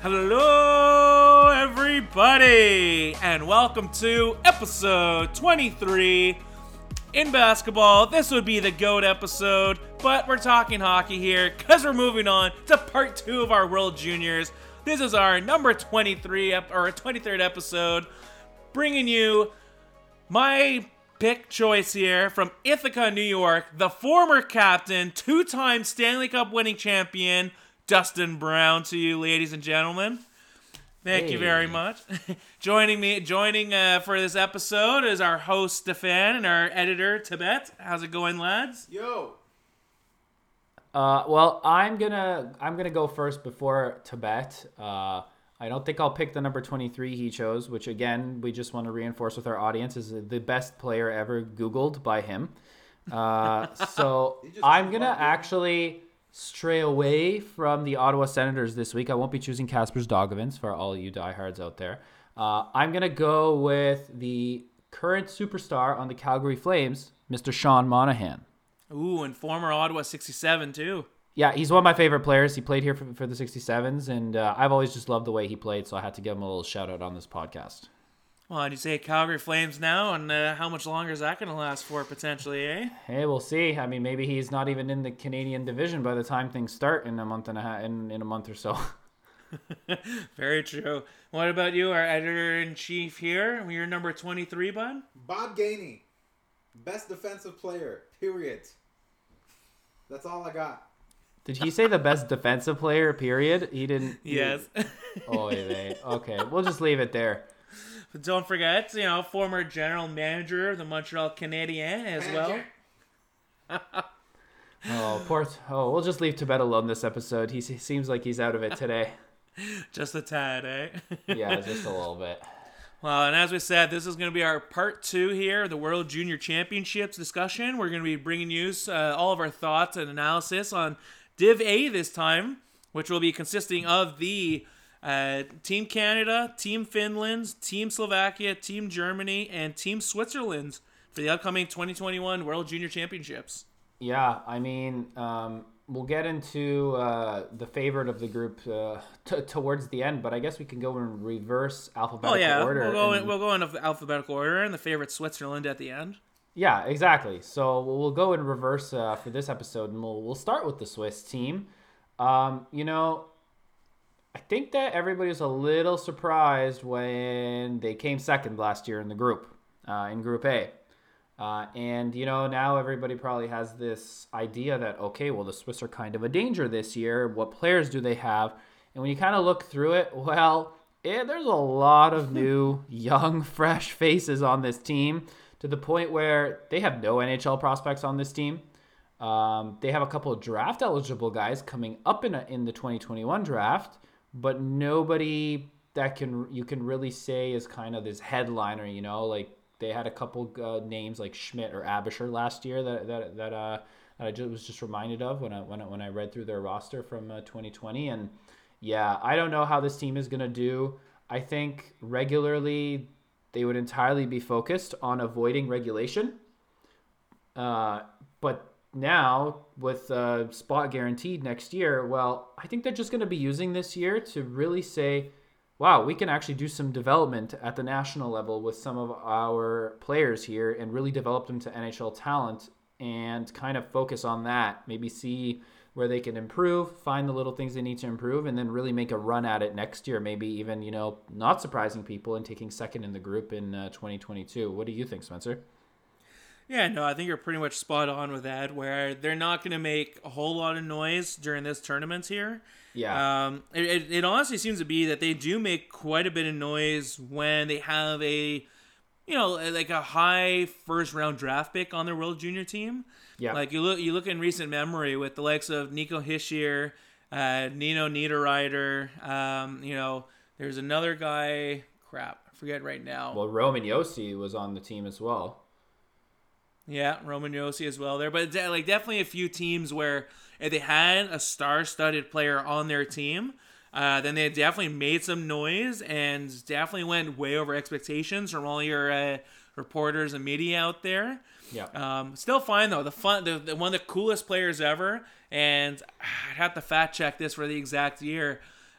Hello, everybody, and welcome to episode 23. In basketball, this would be the GOAT episode, but we're talking hockey here because we're moving on to part 2 of our World Juniors. This is our number 23rd episode, bringing you my pick choice here from Ithaca, New York, the former captain, 2-time Stanley Cup winning champion, Dustin Brown, to you, ladies and gentlemen. Thank you very much. Joining for this episode is our host Stefan and our editor Tibet. How's it going, lads? Yo. Well, I'm gonna go first before Tibet. I don't think I'll pick the number 23 he chose, which again we just want to reinforce with our audience is the best player ever Googled by him. So I'm gonna actually stray away from the Ottawa Senators this week. I won't be choosing Kaspers Dogovins for all you diehards out there. I'm going to go with the current superstar on the Calgary Flames, Mr. Sean Monahan. Ooh, and former Ottawa 67 too. Yeah, he's one of my favorite players. He played here for the 67s, and I've always just loved the way he played, so I had to give him a little shout-out on this podcast. Well, you say Calgary Flames now, and how much longer is that going to last for, potentially, eh? Hey, we'll see. I mean, maybe he's not even in the Canadian division by the time things start in a month and a half, in a month or so. Very true. What about you, our editor-in-chief here? You're number 23, bud? Bob Gainey. Best defensive player, period. That's all I got. Did he say the best defensive player, period? He didn't. Yes. Okay, we'll just leave it there. But don't forget, former general manager of the Montreal Canadiens as well. We'll just leave Tibet alone this episode. He seems like he's out of it today. Just a tad, eh? Yeah, just a little bit. Well, and as we said, this is going to be our part 2 here, the World Junior Championships discussion. We're going to be bringing you all of our thoughts and analysis on Div A this time, which will be consisting of the Team Canada, Team Finland, Team Slovakia, Team Germany, and Team Switzerland for the upcoming 2021 World Junior Championships. Yeah, I mean, we'll get into the favorite of the group towards the end, but I guess we can go in reverse alphabetical order. We'll go in alphabetical order, and the favorite Switzerland at the end. Yeah, exactly. So we'll go in reverse for this episode, and we'll start with the Swiss team. I think that everybody was a little surprised when they came second last year in the group, in Group A. And now everybody probably has this idea that, okay, well, the Swiss are kind of a danger this year. What players do they have? And when you kind of look through it, well, there's a lot of new, young, fresh faces on this team to the point where they have no NHL prospects on this team. They have a couple of draft-eligible guys coming up in the 2021 draft, but nobody that you can really say is kind of this headliner, like they had a couple names like Schmidt or Abisher last year that I was just reminded of when I read through their roster from 2020. And yeah, I don't know how this team is going to do. I think regularly they would entirely be focused on avoiding regulation. But now, with spot guaranteed next year, well, I think they're just going to be using this year to really say, wow, we can actually do some development at the national level with some of our players here and really develop them to NHL talent and kind of focus on that. Maybe see where they can improve, find the little things they need to improve, and then really make a run at it next year. Maybe even, not surprising people and taking second in the group in 2022. What do you think, Spencer? Yeah, no, I think you're pretty much spot on with that, where they're not going to make a whole lot of noise during this tournament here. Yeah. It honestly seems to be that they do make quite a bit of noise when they have a high first round draft pick on their World Junior team. Yeah. Like you look in recent memory with the likes of Nico Hischier, Nino Niederreiter. There's another guy. Crap, I forget right now. Well, Roman Josi was on the team as well. Yeah, Roman Josi as well there. But definitely a few teams where if they had a star-studded player on their team, then they definitely made some noise and definitely went way over expectations from all your reporters and media out there. Yeah. Still fine though. The one of the coolest players ever, and I'd have to fact check this for the exact year.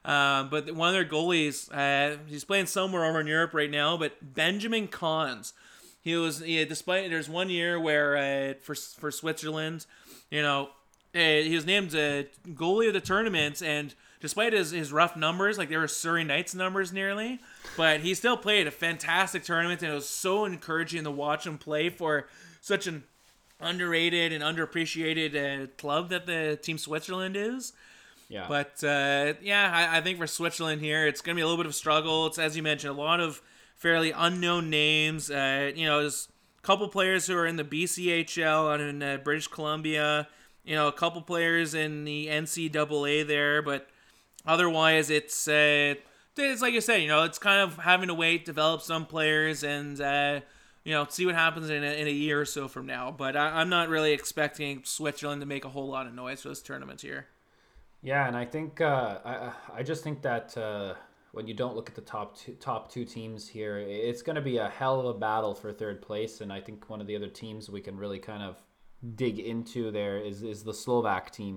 But one of their goalies, he's playing somewhere over in Europe right now, but Benjamin Cons. Despite there's one year where for Switzerland, he was named goalie of the tournament, and despite his rough numbers, like they were Surrey Knights numbers nearly, but he still played a fantastic tournament, and it was so encouraging to watch him play for such an underrated and underappreciated club that the Team Switzerland is. Yeah. But I think for Switzerland here, it's going to be a little bit of a struggle. It's, as you mentioned, a lot of fairly unknown names. There's a couple players who are in the BCHL out in British Columbia. A couple players in the NCAA there, but otherwise it's like you said, it's kind of having to wait, develop some players, and see what happens in a year or so from now. But I'm not really expecting Switzerland to make a whole lot of noise for this tournament here. Yeah, and I think I just think that when you don't look at the top two teams here, it's going to be a hell of a battle for third place. And I think one of the other teams we can really kind of dig into there is the Slovak team.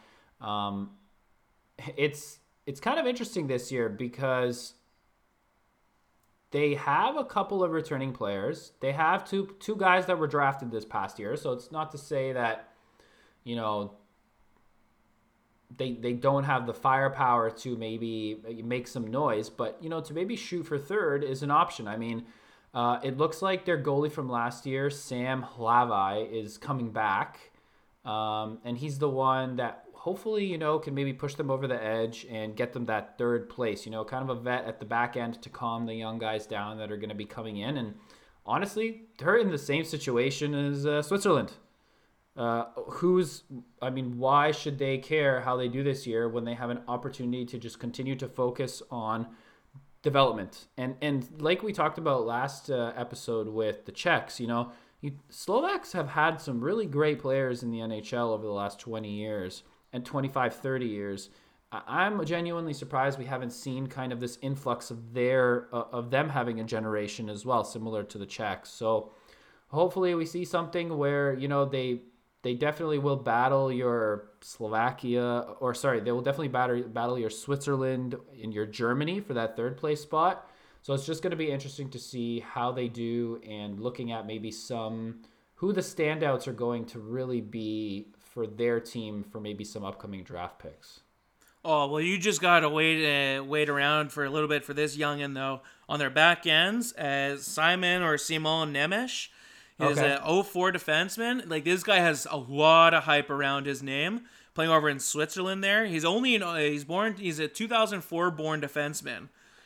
It's kind of interesting this year because they have a couple of returning players. They have two guys that were drafted this past year, so it's not to say that they don't have the firepower to maybe make some noise, but to maybe shoot for third is an option. I mean, it looks like their goalie from last year, Sam Hlavai, is coming back, and he's the one that hopefully can maybe push them over the edge and get them that third place. Kind of a vet at the back end to calm the young guys down that are going to be coming in. And honestly, they're in the same situation as Switzerland. Why should they care how they do this year when they have an opportunity to just continue to focus on development? And like we talked about last episode with the Czechs, Slovaks have had some really great players in the NHL over the last 20 years and 25, 30 years. I'm genuinely surprised we haven't seen kind of this influx of them having a generation as well, similar to the Czechs. So hopefully we see something where, they definitely will battle your they will definitely battle your Switzerland and your Germany for that third place spot. So it's just going to be interesting to see how they do, and looking at maybe who the standouts are going to really be for their team for maybe some upcoming draft picks. Oh, well, you just got to wait around for a little bit for this youngin, though. On their back ends, Simon Nemec. He's an 04 defenseman. Like, this guy has a lot of hype around his name, playing over in Switzerland there. He's a 2004 born defenseman.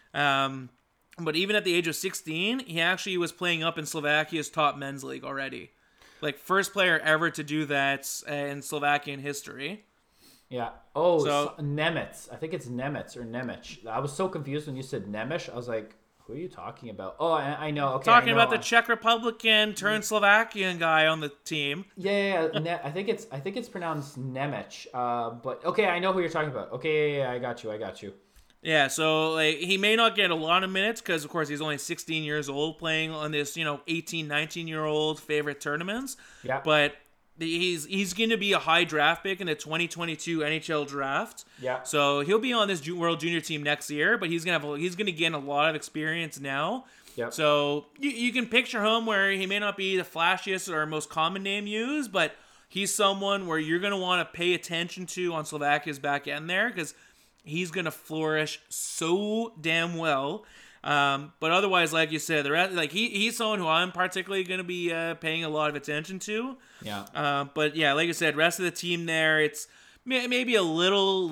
But even at the age of 16, he actually was playing up in Slovakia's top men's league already. Like, first player ever to do that in Slovakian history. Yeah. Oh, so Nemec. I think it's Nemec or Nemec. I was so confused when you said Nemec. I was like, who are you talking about? Oh, I know. Okay, talking about the Czech Republican turned Slovakian guy on the team. Yeah. I think it's pronounced Nemec. But okay, I know who you're talking about. Okay, yeah, I got you. Yeah, so he may not get a lot of minutes because, of course, he's only 16 years old playing on this, 18, 19-year-old favorite tournaments. Yeah. But he's going to be a high draft pick in the 2022 NHL draft. Yeah. So he'll be on this World Junior team next year, but he's going to gain a lot of experience now. Yep. So you can picture him where he may not be the flashiest or most common name used, but he's someone where you're going to want to pay attention to on Slovakia's back end there because he's going to flourish so damn well. But otherwise, like you said, the rest, he's someone who I'm particularly going to be paying a lot of attention to. Yeah. But yeah, like I said, rest of the team there, it's maybe a little,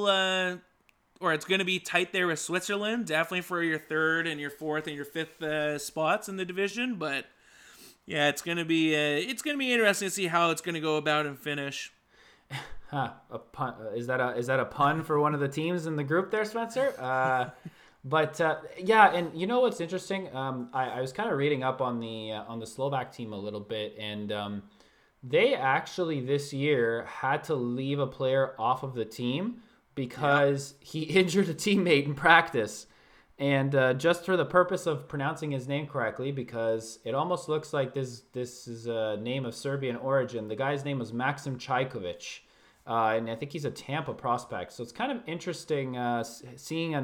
or it's going to be tight there with Switzerland, definitely for your third and your fourth and your fifth spots in the division. But yeah, it's going to be interesting to see how it's going to go about and finish. A pun? Is that a pun for one of the teams in the group there, Spencer? But yeah, and you know what's interesting? I was kind of reading up on the Slovak team a little bit, and they actually this year had to leave a player off of the team because he injured a teammate in practice. And just for the purpose of pronouncing his name correctly, because it almost looks like this is a name of Serbian origin. The guy's name was Maxim Chajkovic. and I think he's a Tampa prospect. So it's kind of interesting seeing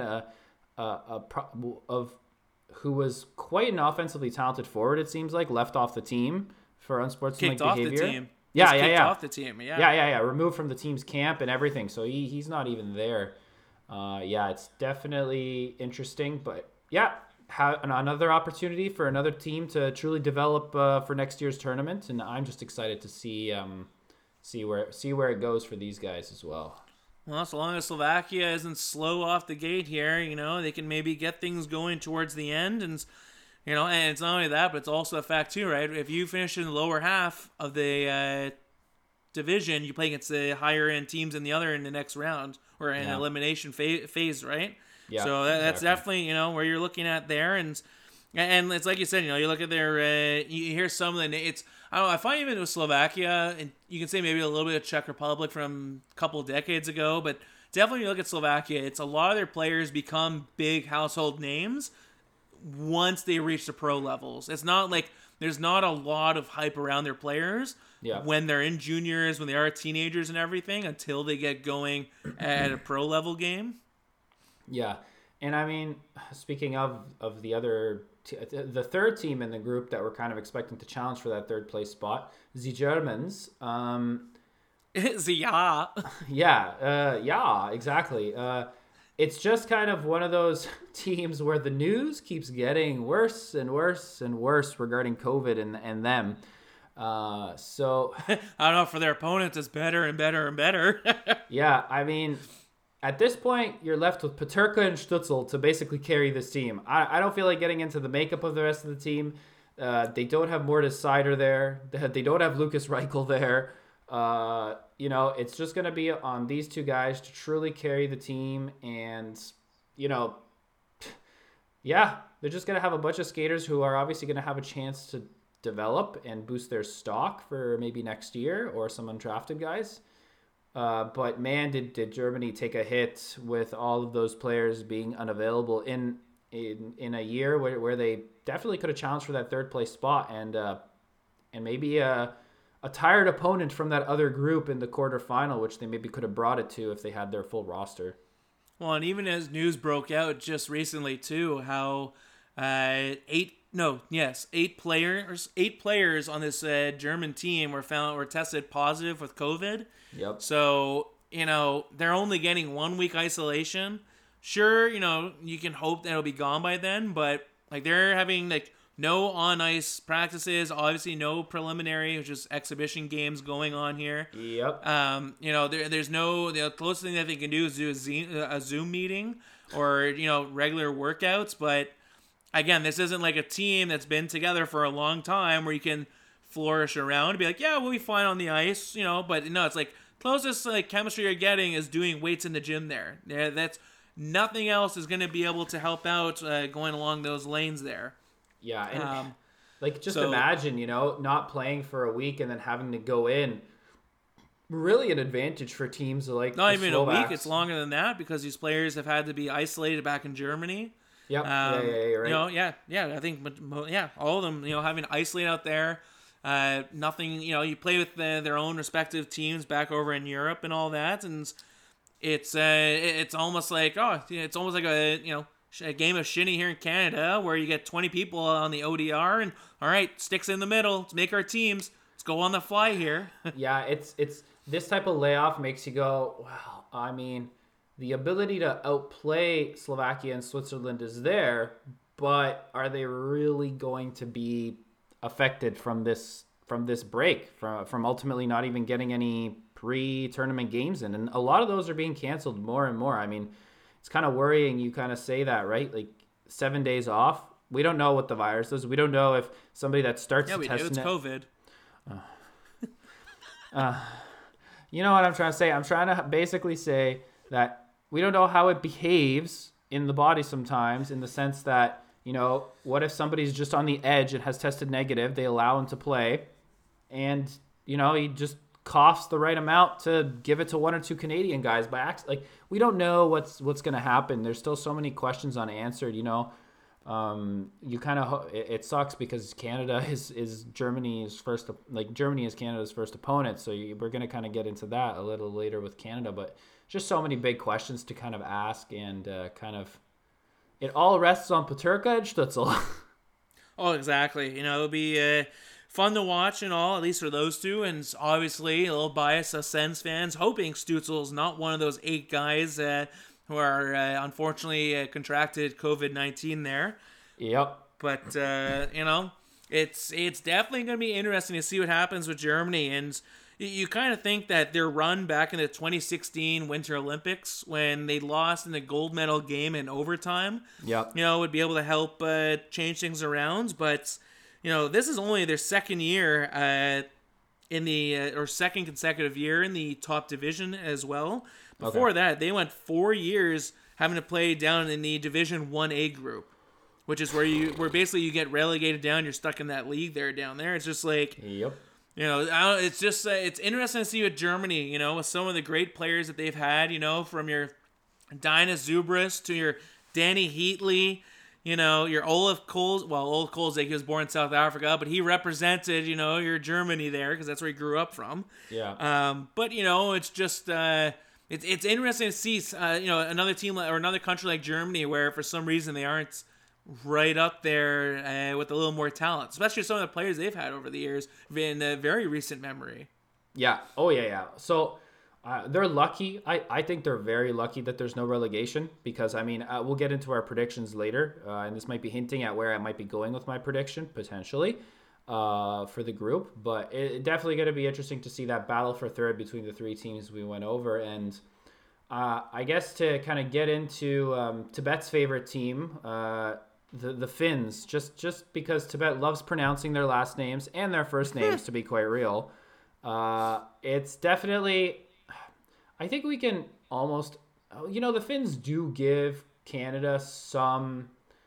of who was quite an offensively talented forward. It seems like left off the team for unsportsmanlike behavior. Off the team. Yeah, He's yeah, kicked yeah. off the team. Yeah. Removed from the team's camp and everything. So he's not even there. It's definitely interesting. But yeah, another opportunity for another team to truly develop for next year's tournament, and I'm just excited to see where it goes for these guys as well. Well, so long as Slovakia isn't slow off the gate here, they can maybe get things going towards the end, and and it's not only that, but it's also a fact too, right? If you finish in the lower half of the division, you play against the higher end teams in the next round or in elimination phase, right? Yeah, so that's exactly. definitely where you're looking at there, and it's like you said, you look at their you hear some of the it's I don't know, I find even with Slovakia, and you can say maybe a little bit of Czech Republic from a couple of decades ago, but definitely when you look at Slovakia, it's a lot of their players become big household names once they reach the pro levels. It's not like there's not a lot of hype around their players when they're in juniors, when they are teenagers and everything, until they get going at a pro level game. Yeah, and I mean, speaking of the other, the third team in the group that we're kind of expecting to challenge for that third place spot, the Germans. Yeah, exactly. It's just kind of one of those teams where the news keeps getting worse and worse and worse regarding COVID and them. So I don't know, for their opponents, it's better and better and better. Yeah, I mean, at this point, you're left with Peterka and Stützle to basically carry this team. I don't feel like getting into the makeup of the rest of the team. They don't have Mortis Sider there. They don't have Lucas Reichel there. It's just going to be on these two guys to truly carry the team. And, they're just going to have a bunch of skaters who are obviously going to have a chance to develop and boost their stock for maybe next year or some undrafted guys. But man, did Germany take a hit with all of those players being unavailable in a year where they definitely could have challenged for that third place spot and maybe a tired opponent from that other group in the quarterfinal, which they maybe could have brought it to if they had their full roster. Well, and even as news broke out just recently too, how 8 players on this German team were tested positive with COVID. Yep. So, they're only getting 1 week isolation. Sure, you can hope that it'll be gone by then, but they're having no on ice practices, obviously no preliminary, which is exhibition games going on here. Yep. There's no, the closest thing that they can do is do a Zoom meeting or, regular workouts, but again, this isn't like a team that's been together for a long time where you can flourish around and be like, yeah, we'll be fine on the ice, but no, it's closest chemistry you're getting is doing weights in the gym there. Yeah, that's nothing else is going to be able to help out going along those lanes there. Yeah, and imagine, not playing for a week and then having to go in. Really an advantage for teams like not the even Slovaks. a week, it's longer than that because these players have had to be isolated back in Germany. Yep. You're right. I think, all of them, having to isolate out there. Nothing, you play with their own respective teams back over in Europe and all that, and it's almost like a game of shinny here in Canada where you get 20 people on the ODR and all right, sticks in the middle, let's make our teams, let's go on the fly here. Yeah, it's this type of layoff makes you go, wow. I mean, the ability to outplay Slovakia and Switzerland is there, but are they really going to be affected from this break, from ultimately not even getting any pre-tournament games in? And a lot of those are being canceled more and more. I mean, it's kind of worrying you kind of say that, right? 7 days off. We don't know what the virus is. We don't know if somebody that starts to test it's COVID. You know what I'm trying to say? I'm trying to basically say that we don't know how it behaves in the body sometimes, in the sense that, what if somebody's just on the edge and has tested negative, they allow him to play, and, he just coughs the right amount to give it to one or two Canadian guys by accident. We don't know what's going to happen. There's still so many questions unanswered, You kind of it sucks because Canada is Germany's first, like Germany is Canada's first opponent. So we're gonna kind of get into that a little later with Canada, but just so many big questions to kind of ask, and kind of it all rests on Peterka and Stützle. Oh, exactly. It'll be fun to watch and all, at least for those two. And obviously, a little bias us Sens fans, hoping Stützle is not one of those 8 guys who are unfortunately contracted COVID-19 there. Yep. But, it's definitely going to be interesting to see what happens with Germany. And you kind of think that their run back in the 2016 Winter Olympics, when they lost in the gold medal game in overtime, Yep. would be able to help change things around. But, this is only their second year in the, or second consecutive year in the top division as well. Before that, they went 4 years having to play down in the Division 1A group, which is where basically you get relegated down. You're stuck in that league down there. It's just like, Yep. it's just it's interesting to see with Germany, with some of the great players that they've had, from your Dinah Zubris to your Danny Heatley, your Olaf Kols. Well, Olaf Kolzig, he was born in South Africa, but he represented, your Germany there because that's where he grew up from. Yeah. But it's just it's interesting to see another team or another country like Germany where for some reason they aren't right up there with a little more talent, especially some of the players they've had over the years in very recent memory. Yeah. Oh, yeah. So they're lucky. I think they're very lucky that there's no relegation because, we'll get into our predictions later, and this might be hinting at where I might be going with my prediction, potentially, for the group. But it's definitely going to be interesting to see that battle for third between the 3 teams we went over. And I guess to kind of get into Tibet's favorite team, the Finns, just because Tibet loves pronouncing their last names and their first names, to be quite real. It's definitely, I think we can almost, the Finns do give Canada some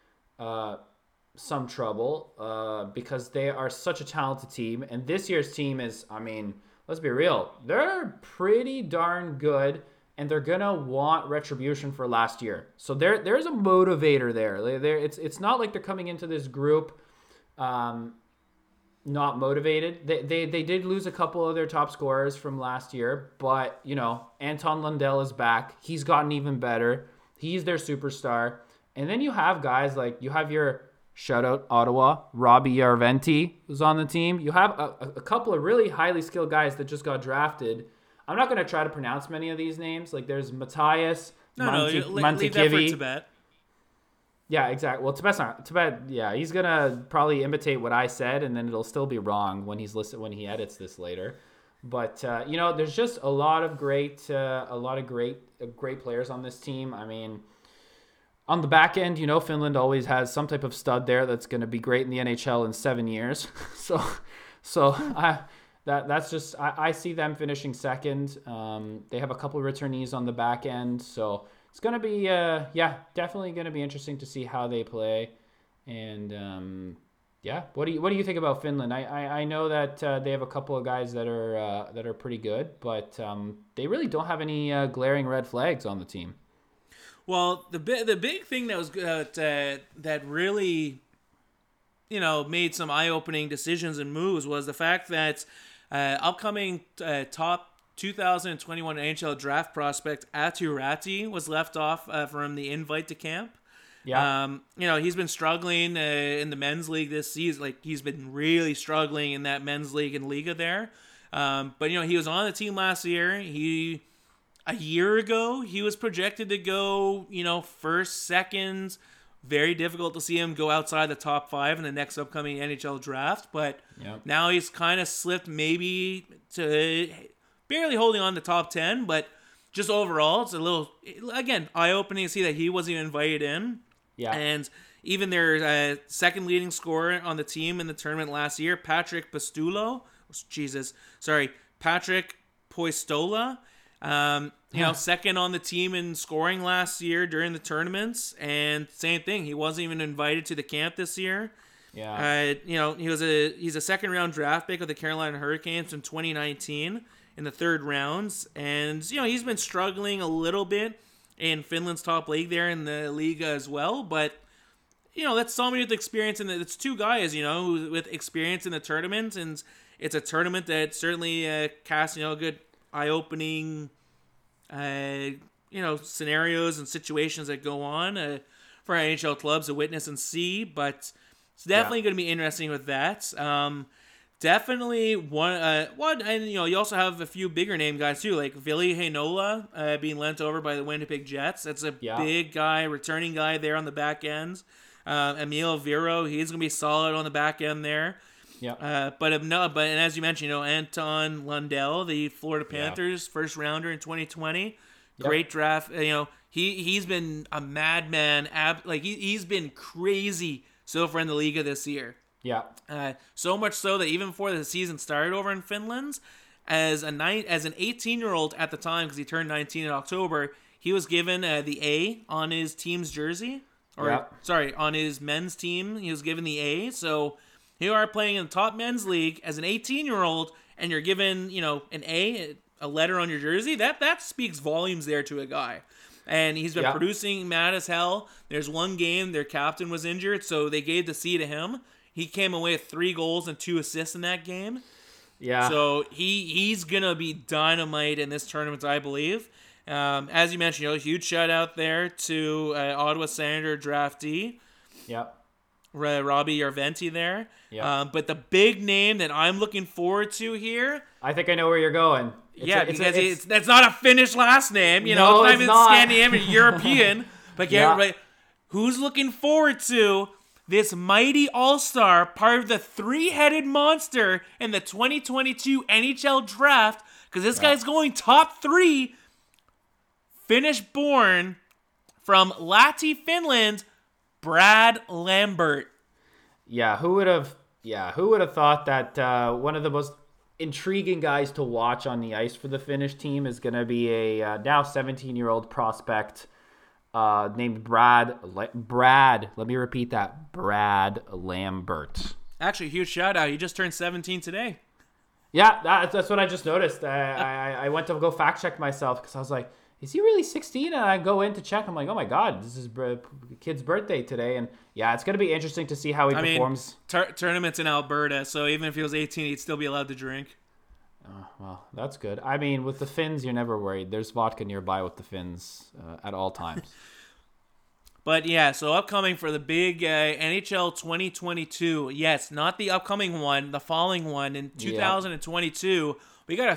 trouble because they are such a talented team. And this year's team is, let's be real, they're pretty darn good. And they're gonna want retribution for last year, so there's a motivator there. It's not like they're coming into this group not motivated. They did lose a couple of their top scorers from last year, but Anton Lundell is back. He's gotten even better. He's their superstar. And then you have guys like your shout out Ottawa, Robbie Yarventi, who's on the team. You have a couple of really highly skilled guys that just got drafted. I'm not going to try to pronounce many of these names. Like there's Matthias Mantikivi. Leave that for Tibet. Yeah, exactly. Well, Tibet. Yeah, he's going to probably imitate what I said, and then it'll still be wrong when he edits this later. But there's just a lot of great players on this team. On the back end, Finland always has some type of stud there that's going to be great in the NHL in 7 years. That's just I see them finishing second. They have a couple of returnees on the back end, so it's gonna be definitely gonna be interesting to see how they play. And what do you think about Finland? I know that they have a couple of guys that are pretty good, but they really don't have any glaring red flags on the team. Well, the big thing that was that really made some eye-opening decisions and moves was the fact that upcoming top 2021 NHL draft prospect Atu Ratti was left off from the invite to camp. Yeah. He's been struggling in the men's league this season. Like he's been really struggling in that men's league in Liga there. But he was on the team last year. A year ago he was projected to go first, second. Very difficult to see him go outside the top 5 in the next upcoming NHL draft, but now he's kind of slipped maybe to barely holding on to top 10, but just overall, it's a little, again, eye-opening to see that he wasn't even invited in. Yeah. And even their second leading scorer on the team in the tournament last year, Patrick Poistola, second on the team in scoring last year during the tournaments, and same thing, he wasn't even invited to the camp this year. Yeah. He's a second round draft pick of the Carolina Hurricanes in 2019 in the third rounds, and he's been struggling a little bit in Finland's top league there in the Liga as well, but that's somebody with experience it's two guys, with experience in the tournament, and it's a tournament that certainly casts, good eye-opening, scenarios and situations that go on for NHL clubs to witness and see. But it's definitely going to be interesting with that. Definitely one, and you also have a few bigger name guys too, like Ville Heinola being lent over by the Winnipeg Jets. That's a big guy, returning guy there on the back end. Emil Viro, he's gonna be solid on the back end there. Yeah. But as you mentioned, Anton Lundell, the Florida Panthers first rounder in 2020, great draft. He's been a madman. He's been crazy so far in the Liga this year. Yeah. So much so that even before the season started over in Finland, as an 18-year-old at the time, because he turned 19 in October, he was given the A on his team's jersey. On his men's team, he was given the A. So here you are playing in the top men's league as an 18-year-old, and you're given, an A, a letter on your jersey. That speaks volumes there to a guy. And he's been producing mad as hell. There's one game their captain was injured, so they gave the C to him. He came away with 3 goals and 2 assists in that game. Yeah. So he's going to be dynamite in this tournament, I believe. As you mentioned, huge shout out there to Ottawa Senator draftee. Yep. Robbie Yarventi there. Yep. But the big name that I'm looking forward to here. I think I know where you're going. That's not a Finnish last name. It's not even Scandinavian, European. But everybody, who's looking forward to this mighty all-star, part of the 3-headed monster in the 2022 NHL draft, because this guy's going top 3, Finnish-born from Lahti, Finland, Brad Lambert. Yeah, who would have thought that one of the most intriguing guys to watch on the ice for the Finnish team is going to be a now 17-year-old prospect named Brad. Let me repeat that. Brad Lambert. Actually, huge shout out. He just turned 17 today. Yeah, that's what I just noticed. I went to go fact check myself because I was like, is he really 16? And I go in to check. I'm like, oh my God, this is kid's birthday today. And yeah, it's going to be interesting to see how he performs. Tournament's in Alberta, so even if he was 18, he'd still be allowed to drink. Oh, well, that's good. I mean, with the Finns, you're never worried. There's vodka nearby with the Finns at all times. But yeah, so upcoming for the big NHL 2022. Yes, not the upcoming one, the following one in 2022. Yep. We got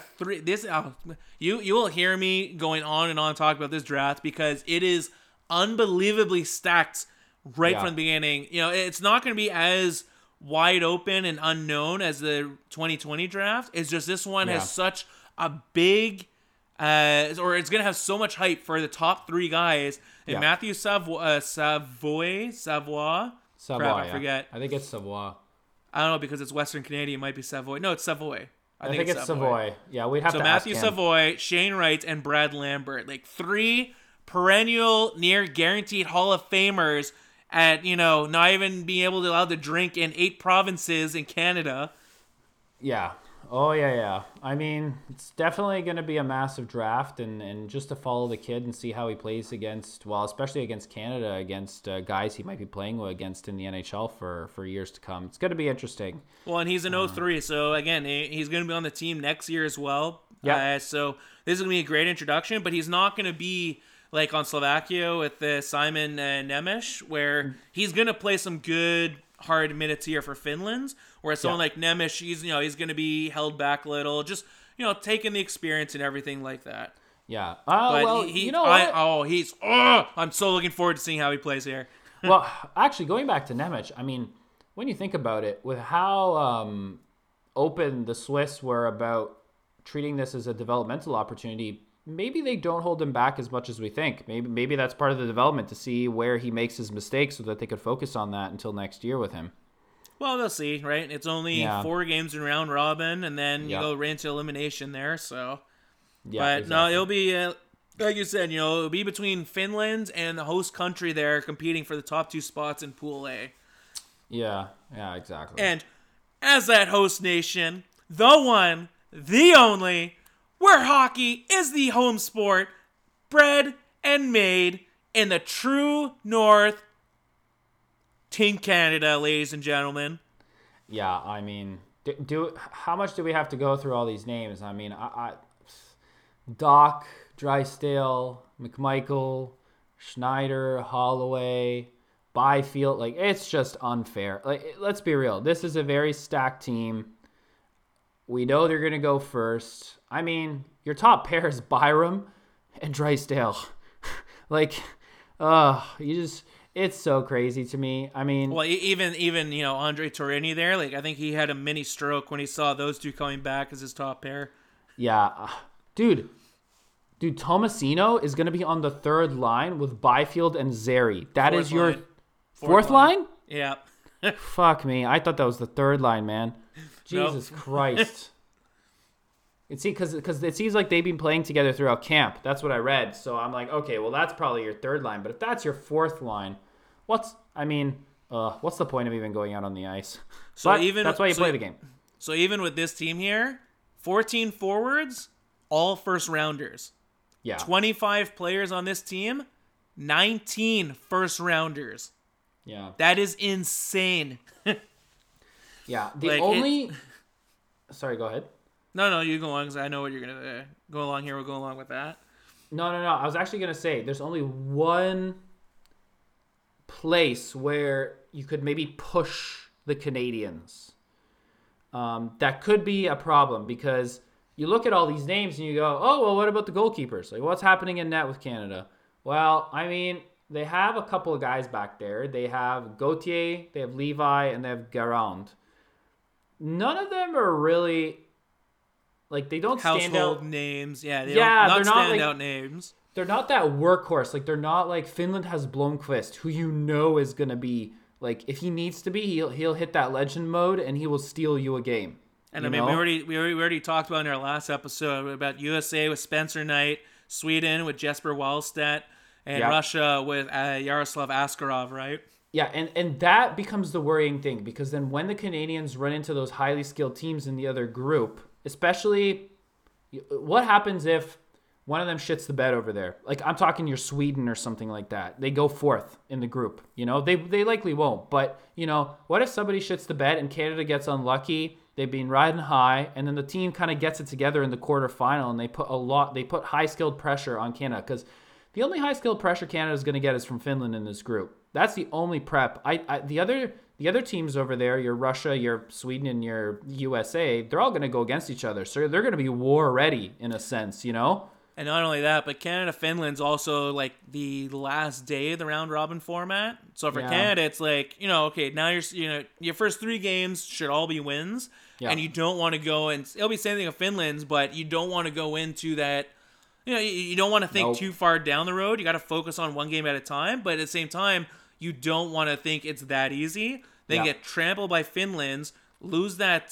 you will hear me going on and on talk about this draft because it is unbelievably stacked right from the beginning. It's not going to be as wide open and unknown as the 2020 draft. It's just this one has such a big or it's going to have so much hype for the top 3 guys. And Matthew Savoie. I forget. I think it's Savoie. I don't know because it's Western Canadian. It might be Savoie. No, it's Savoie. I think it's Savoie. Yeah, we'd have to Matthew ask him. Savoie, Shane Wright, and Brad Lambert. Like 3 perennial, near guaranteed Hall of Famers at, not even being able to allow to drink in 8 provinces in Canada. Yeah. Oh, yeah. I mean, it's definitely going to be a massive draft, and just to follow the kid and see how he plays especially against Canada, against guys he might be playing against in the NHL for years to come. It's going to be interesting. Well, and he's an 03, so again, he's going to be on the team next year as well. Yeah. So this is going to be a great introduction, but he's not going to be like on Slovakia with Simon Nemec, where he's going to play some good hard minutes here for Finland, whereas someone like Nemec, he's going to be held back a little, just taking the experience and everything like that. Yeah. I'm so looking forward to seeing how he plays here. Well, actually, going back to Nemec, I mean, when you think about it, with how open the Swiss were about treating this as a developmental opportunity, maybe they don't hold him back as much as we think. Maybe that's part of the development, to see where he makes his mistakes so that they could focus on that until next year with him. Well, they'll see, right? It's only 4 games in round robin, and then you go right into elimination there. So, exactly. No, it'll be like you said. It'll be between Finland and the host country there, competing for the top 2 spots in Pool A. Yeah, exactly. And as that host nation, the one, the only, where hockey is the home sport, bred and made in the true north Team Canada, ladies and gentlemen. Yeah, I mean, how much do we have to go through all these names? I mean, Doc, Drysdale, McMichael, Schneider, Holloway, Byfield. Like, it's just unfair. Like, let's be real. This is a very stacked team. We know they're going to go first. I mean, your top pair is Byram and Drysdale. Like, it's so crazy to me. I mean, well, even Andre Torini there, like I think he had a mini stroke when he saw those two coming back as his top pair. Yeah, dude, Tomasino is gonna be on the third line with Byfield and Zeri. That is your fourth line? Yeah. Fuck me, I thought that was the third line, man. Jesus Christ. Because it seems like they've been playing together throughout camp. That's what I read. So I'm like, okay, well that's probably your third line. But if that's your fourth line, what's the point of even going out on the ice? That's why you play the game. So even with this team here, 14 forwards, all first rounders. Yeah. 25 players on this team, 19 first rounders. Yeah. That is insane. Yeah. Sorry, go ahead. No, you go on because I know what you're going to go along here. We'll go along with that. No. I was actually going to say there's only one place where you could maybe push the Canadians. That could be a problem because you look at all these names and you go, oh, well, what about the goalkeepers? Like, what's happening in net with Canada? Well, I mean, they have a couple of guys back there. They have Gauthier, they have Levi, and they have Garand. None of them are really... Like, they don't stand out. Household names. Yeah, they're not standout names. They're not that workhorse. Like, they're not like Finland has Blomqvist, who you know is going to be, like, if he needs to be, he'll hit that legend mode and he will steal you a game. And I mean, we already talked about in our last episode about USA with Spencer Knight, Sweden with Jesper Wallstedt, and Russia with Yaroslav Askarov, right? Yeah, and that becomes the worrying thing because then when the Canadians run into those highly skilled teams in the other group, especially, what happens if one of them shits the bed over there? Like, I'm talking your Sweden or something like that. They go fourth in the group. They likely won't. But, what if somebody shits the bed and Canada gets unlucky? They've been riding high, and then the team kind of gets it together in the quarterfinal, and they put high-skilled pressure on Canada. Because the only high-skilled pressure Canada is going to get is from Finland in this group. That's the only prep. The other teams over there, your Russia, your Sweden, and your USA, they're all going to go against each other. So they're going to be war ready in a sense, And not only that, but Canada-Finland's also like the last day of the round robin format. So for Canada, it's like, okay, now your first 3 games should all be wins. Yeah. And you don't want to go and it'll be the same thing with Finland's, but you don't want to go into that. You don't want to think too far down the road. You got to focus on one game at a time. But at the same time, you don't want to think it's that easy. Then get trampled by Finland's, lose that,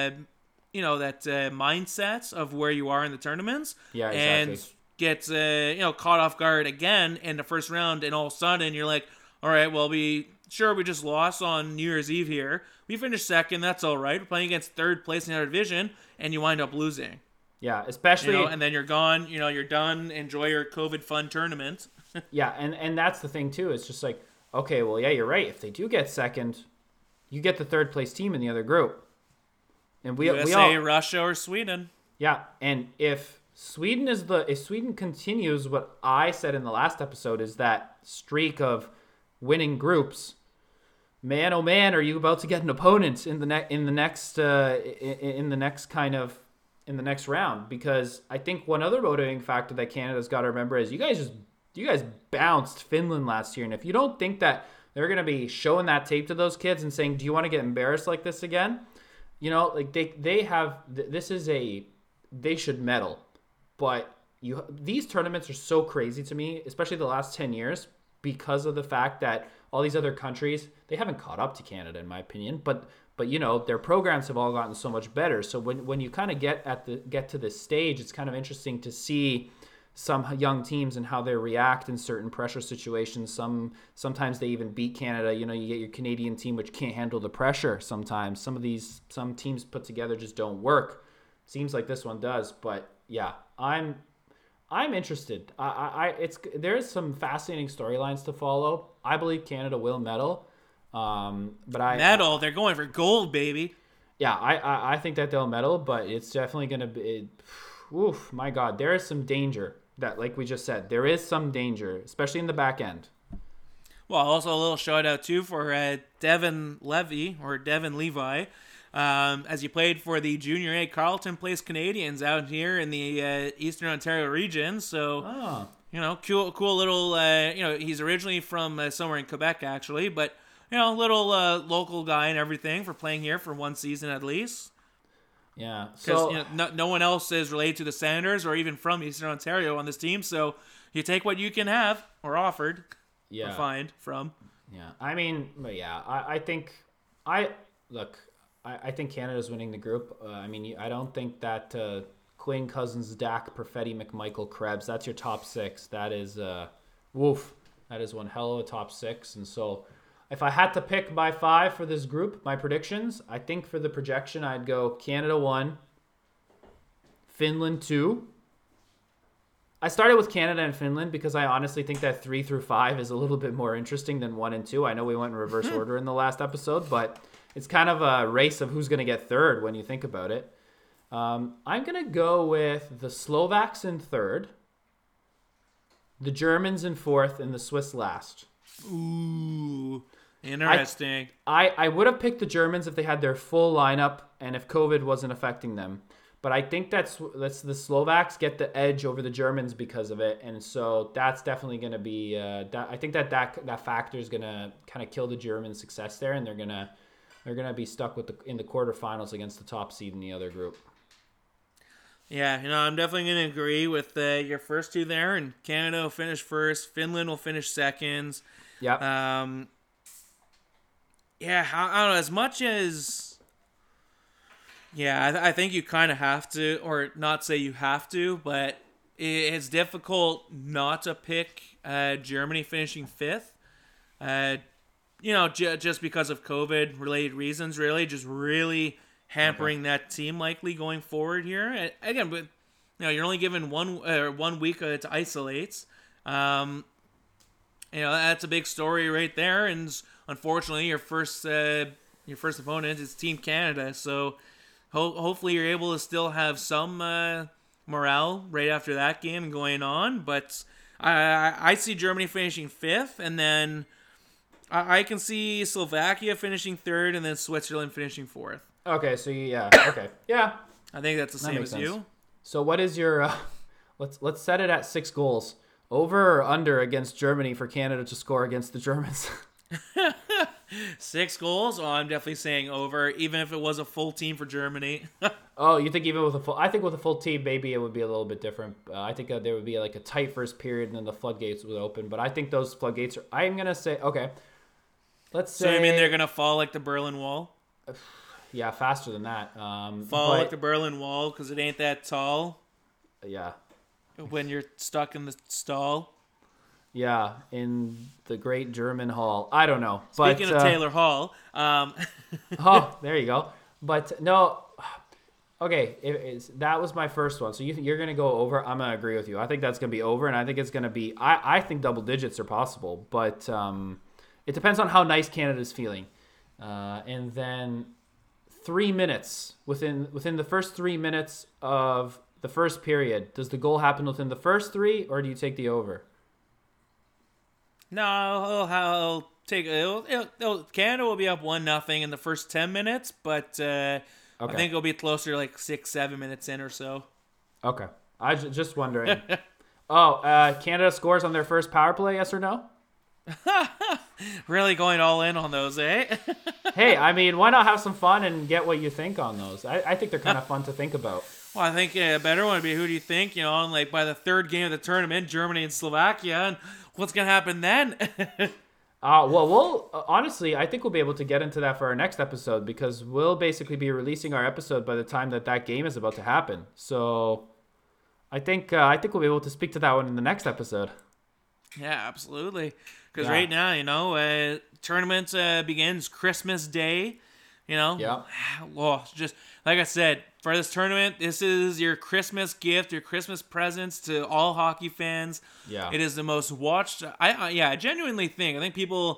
mindset of where you are in the tournaments. Yeah, exactly. And get, caught off guard again in the first round. And all of a sudden, you're like, all right, well, we just lost on New Year's Eve here. We finished second. That's all right. We're playing against third place in our division, and you wind up losing. Yeah, especially... and then you're gone. You're done. Enjoy your COVID fun tournament. Yeah, and that's the thing, too. It's just like, okay, well, yeah, you're right. If they do get second, you get the third place team in the other group. And USA, Russia, or Sweden. Yeah, and if Sweden continues what I said in the last episode is that streak of winning groups, man, oh man, are you about to get an opponent in the next round? Because I think one other motivating factor that Canada's got to remember is you guys bounced Finland last year, and if you don't think that they're going to be showing that tape to those kids and saying, do you want to get embarrassed like this again? Like they should medal. But these tournaments are so crazy to me, especially the last 10 years, because of the fact that all these other countries, they haven't caught up to Canada, in my opinion, but their programs have all gotten so much better. So when you kind of get to this stage, it's kind of interesting to see some young teams and how they react in certain pressure situations. Sometimes they even beat Canada. You get your Canadian team which can't handle the pressure sometimes. Some teams put together just don't work. Seems like this one does, but yeah, I'm interested. There's some fascinating storylines to follow. I believe Canada will medal. But medal. They're going for gold, baby. Yeah, I think that they'll medal, but it's definitely going to be. Oof, my God, there is some danger. That, like we just said, there is some danger, especially in the back end. Well, also a little shout out too for Devin Levi, as he played for the Junior A Carleton Place Canadians out here in the Eastern Ontario region. So, cool little. He's originally from somewhere in Quebec actually, but little local guy and everything for playing here for one season at least. Yeah, because no one else is related to the Senators or even from Eastern Ontario on this team. So you take what you can have or offered, or find from. Yeah, I mean, but yeah, I think I think Canada's winning the group. I don't think that Quinn, Cousins, Dak, Perfetti, McMichael, Krebs. That's your top six. That is woof. That is one hell of a top six, and so. If I had to pick my 5 for this group, my predictions, I think for the projection, I'd go Canada 1, Finland 2. I started with Canada and Finland because I honestly think that 3 through 5 is a little bit more interesting than 1 and 2. I know we went in reverse order in the last episode, but it's kind of a race of who's going to get third when you think about it. I'm going to go with the Slovaks in third, the Germans in fourth, and the Swiss last. Ooh. Interesting. I would have picked the Germans if they had their full lineup and if COVID wasn't affecting them. But I think that's the Slovaks get the edge over the Germans because of it, and so that's definitely going to be. I think that factor is going to kind of kill the German success there, and they're gonna be stuck in the quarterfinals against the top seed in the other group. Yeah, I'm definitely going to agree with your first two there, and Canada will finish first, Finland will finish second. Yeah. Yeah, I don't know, as much as... Yeah, I think you kind of have to, or not say you have to, but it's difficult not to pick Germany finishing fifth. Just because of COVID-related reasons, really, just really hampering that team likely going forward here. And again, but you're only given 1 week to isolate. That's a big story right there, and unfortunately, your first opponent is Team Canada. So hopefully, you're able to still have some morale right after that game going on. But I see Germany finishing fifth, and then I can see Slovakia finishing third, and then Switzerland finishing fourth. Okay, so okay, yeah. I think that's the same as you. So what is your? Let's set it at 6 goals. Over or under against Germany for Canada to score against the Germans? 6 goals? Oh, I'm definitely saying over, even if it was a full team for Germany. Oh, you think even with a full... I think with a full team, maybe it would be a little bit different. I think there would be like a tight first period and then the floodgates would open. But I think those floodgates are... I'm going to say... Okay. Let's say... So you mean they're going to fall like the Berlin Wall? Yeah, faster than that. Like the Berlin Wall because it ain't that tall? Yeah. When you're stuck in the stall? Yeah, in the Great German Hall. I don't know. Speaking of Taylor Hall. Oh, there you go. But no... Okay, that was my first one. So you're going to go over. I'm going to agree with you. I think that's going to be over, and I think it's going to be... I think double digits are possible, but it depends on how nice Canada's feeling. And then 3 minutes, within the first 3 minutes of the first period, does the goal happen within the first 3, or do you take the over? No, I'll take Canada will be up 1-0 in the first 10 minutes, but I think it'll be closer to like 6-7 minutes in or so. Okay, I just wondering. Canada scores on their first power play, yes or no? Really going all in on those, eh? Hey, I mean, why not have some fun and get what you think on those? I think they're kind of fun to think about. Well, I think a better one would be who do you think, like by the third game of the tournament, Germany and Slovakia, and what's going to happen then? We'll honestly, I think we'll be able to get into that for our next episode because we'll basically be releasing our episode by the time that game is about to happen. So I think we'll be able to speak to that one in the next episode. Yeah, absolutely. Because right now, tournament begins Christmas Day. Yeah. Well, just like I said, for this tournament, this is your Christmas gift, your Christmas presents to all hockey fans. Yeah. It is the most watched. I genuinely think. I think people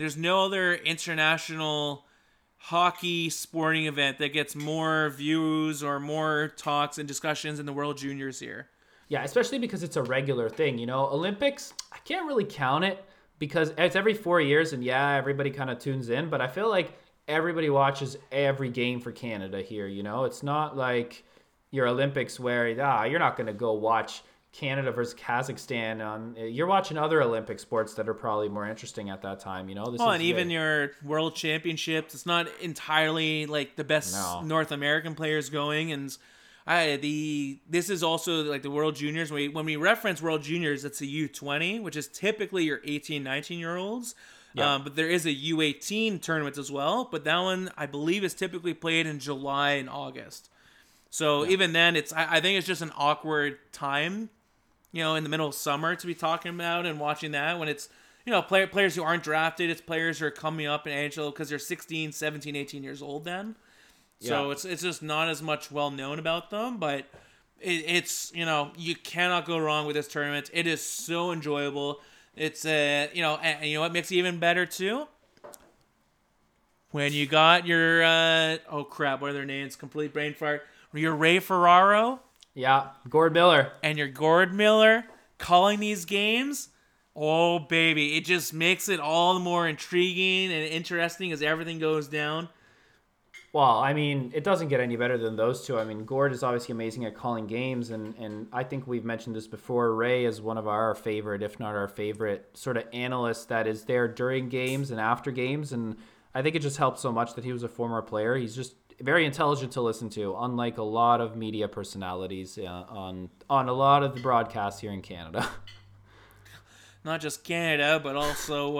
There's no other international hockey sporting event that gets more views or more talks and discussions in the World Juniors here. Yeah, especially because it's a regular thing. Olympics, I can't really count it because it's every 4 years, and yeah, everybody kind of tunes in, but I feel like everybody watches every game for Canada here. It's not like your Olympics where you're not going to go watch Canada versus Kazakhstan. You're watching other Olympic sports that are probably more interesting at that time. Even your World Championships, it's not entirely like the best North American players going, and this is also like the World Juniors. When we reference World Juniors, it's a U20, which is typically your 18, 19-year-olds. Yeah. But there is a U18 tournament as well, but that one I believe is typically played in July and August. So even then, I think it's just an awkward time, in the middle of summer to be talking about and watching that when it's, players who aren't drafted. It's players who are coming up in NHL because they're 16, 17, 18 years old then. So it's just not as much well known about them, but it's, you cannot go wrong with this tournament. It is so enjoyable. It's, and what makes it even better too? When you got your, oh crap, what are their names? Complete brain fart. Your Ray Ferraro. Yeah, Gord Miller. And your Gord Miller calling these games. Oh, baby. It just makes it all the more intriguing and interesting as everything goes down. Well, I mean, it doesn't get any better than those two. I mean, Gord is obviously amazing at calling games, and I think we've mentioned this before. Ray is one of our favorite, if not our favorite, sort of analyst that is there during games and after games, and I think it just helps so much that he was a former player. He's just very intelligent to listen to, unlike a lot of media personalities on a lot of the broadcasts here in Canada. Not just Canada, but also,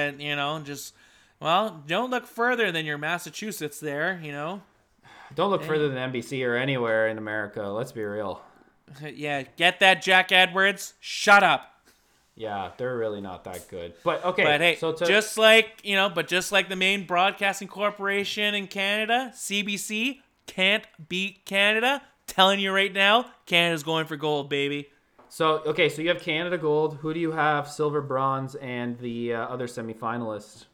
don't look further than your Massachusetts there, Don't look further than NBC or anywhere in America. Let's be real. Yeah, get that, Jack Edwards? Shut up. Yeah, they're really not that good. But okay, but hey, just like the main broadcasting corporation in Canada, CBC can't beat Canada. Telling you right now, Canada's going for gold, baby. So you have Canada gold. Who do you have silver, bronze, and the other semifinalists?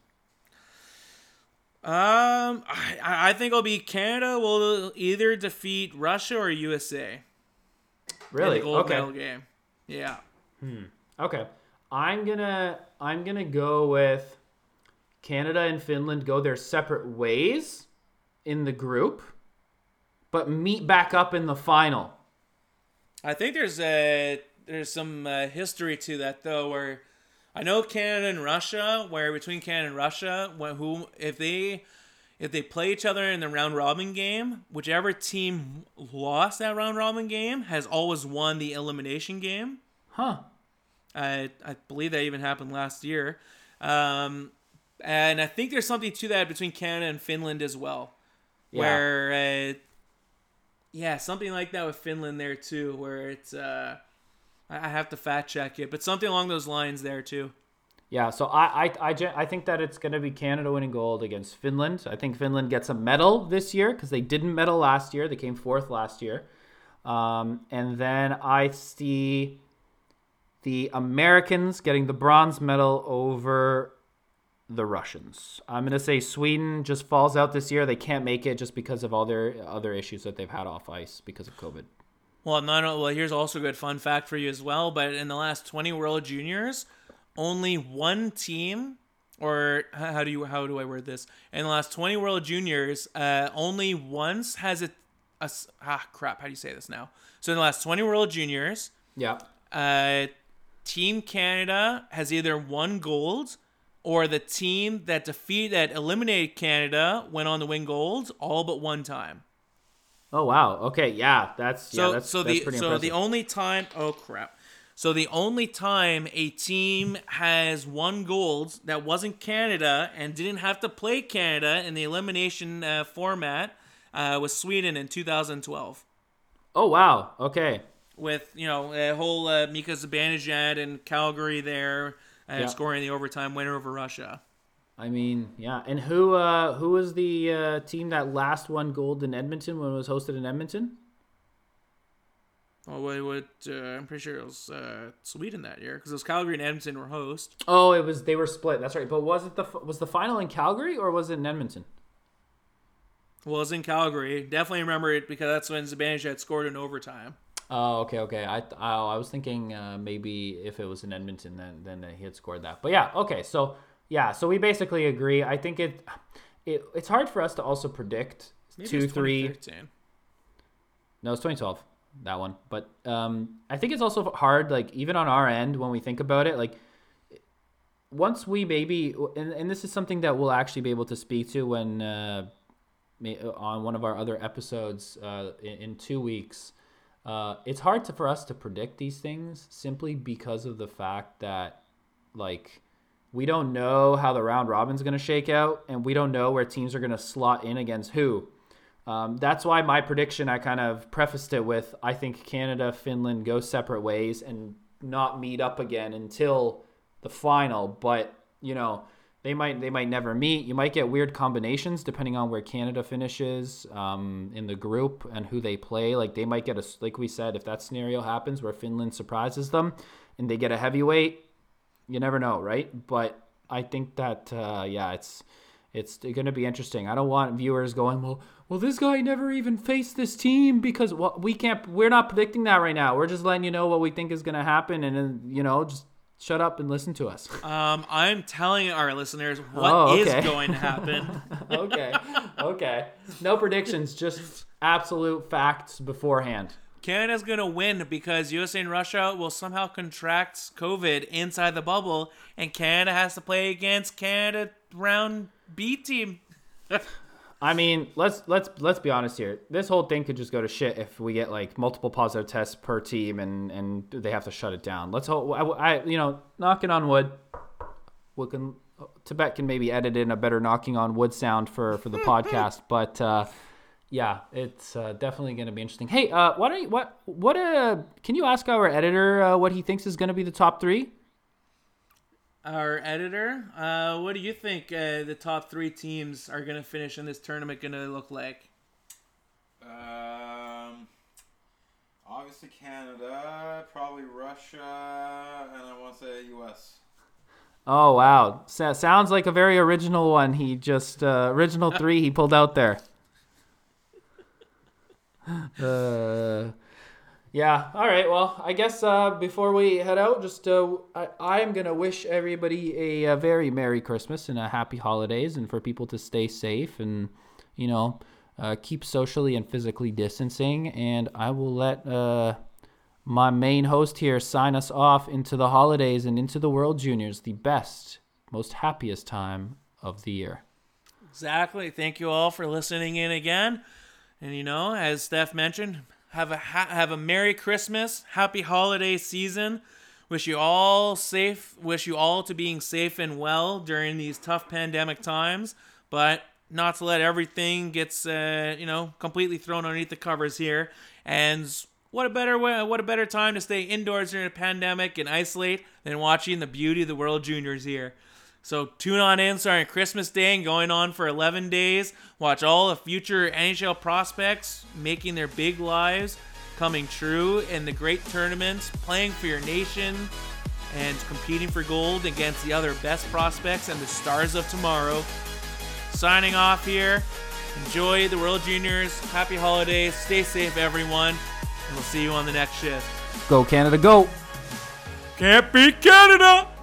I think it'll be Canada will either defeat Russia or USA. Really? In the gold medal game. Yeah. Okay. I'm gonna go with Canada and Finland go their separate ways in the group, but meet back up in the final. I think there's some history to that though, where I know Canada and Russia, where between Canada and Russia, if they play each other in the round robin game, whichever team lost that round robin game has always won the elimination game. Huh. I believe that even happened last year. And I think there's something to that between Canada and Finland as well. Yeah. Where, something like that with Finland there too, where it's, I have to fact check it, but something along those lines there too. Yeah, so I think that it's going to be Canada winning gold against Finland. I think Finland gets a medal this year because they didn't medal last year. They came fourth last year. And then I see the Americans getting the bronze medal over the Russians. I'm going to say Sweden just falls out this year. They can't make it just because of all their other issues that they've had off ice because of COVID. Well, here's also a good fun fact for you as well. But in the last 20 World Juniors, only one team, or how do I word this? In the last 20 World Juniors, only once has how do you say this now? So in the last 20 World Juniors, Team Canada has either won gold or the team that eliminated Canada went on to win gold all but one time. Oh wow. Okay, yeah, that's pretty impressive. The only time So the only time a team has won gold that wasn't Canada and didn't have to play Canada in the elimination format was Sweden in 2012. Oh wow. Okay. With a whole Mika Zibanejad in Calgary there, scoring the overtime winner over Russia. I mean, yeah. And who was the team that last won gold in Edmonton when it was hosted in Edmonton? I'm pretty sure it was Sweden that year because it was Calgary and Edmonton were host. Oh, they were split. That's right. But was the final in Calgary or was it in Edmonton? Well, it was in Calgary. Definitely remember it because that's when Zibanejad scored in overtime. Oh, okay. I was thinking maybe if it was in Edmonton, then he had scored that. But yeah, okay. So we basically agree. I think it's hard for us to also predict Maybe 2, 3. 2013. No, it's 2012. That one. But I think it's also hard, like even on our end when we think about it, like once we maybe, and this is something that we'll actually be able to speak to when on one of our other episodes in 2 weeks. It's hard for us to predict these things simply because of the fact that like we don't know how the round robin's going to shake out and we don't know where teams are going to slot in against who. That's why my prediction, I kind of prefaced it with, I think Canada, Finland go separate ways and not meet up again until the final. But, you know, they might never meet. You might get weird combinations depending on where Canada finishes in the group and who they play. Like they might get like we said, if that scenario happens where Finland surprises them and they get a heavyweight, you never know, right? But I think that, it's going to be interesting. I don't want viewers going, well, this guy never even faced this team because we're not predicting that right now. We're just letting you know what we think is going to happen. And then, you know, just shut up and listen to us. I'm telling our listeners what is going to happen. Okay. No predictions, just absolute facts beforehand. Canada's going to win because USA and Russia will somehow contract COVID inside the bubble, and Canada has to play against Canada round B team. I mean, let's be honest here. This whole thing could just go to shit if we get like multiple positive tests per team and they have to shut it down. Let's hope. Knocking on wood. Tibet can maybe edit in a better knocking on wood sound for the podcast, but yeah, it's definitely going to be interesting. Hey, can you ask our editor what he thinks is going to be the top 3? Our editor, what do you think the top 3 teams are going to finish in this tournament going to look like? Obviously Canada, probably Russia, and I want to say U.S. Oh, wow. Sounds like a very original one. He just, original 3 he pulled out there. Yeah. All right. Well, I guess before we head out, just I am gonna wish everybody a very Merry Christmas and a Happy Holidays, and for people to stay safe and keep socially and physically distancing. And I will let my main host here sign us off into the holidays and into the World Juniors, the best, most happiest time of the year. Exactly. Thank you all for listening in again. And as Steph mentioned, have a Merry Christmas, Happy Holiday season. Wish you all to being safe and well during these tough pandemic times, but not to let everything gets completely thrown underneath the covers here. And what a better time to stay indoors during a pandemic and isolate than watching the beauty of the World Juniors here. So tune on in starting Christmas Day and going on for 11 days. Watch all the future NHL prospects making their big lives coming true in the great tournaments, playing for your nation, and competing for gold against the other best prospects and the stars of tomorrow. Signing off here. Enjoy the World Juniors. Happy holidays. Stay safe, everyone. And we'll see you on the next shift. Go Canada, go! Can't beat Canada!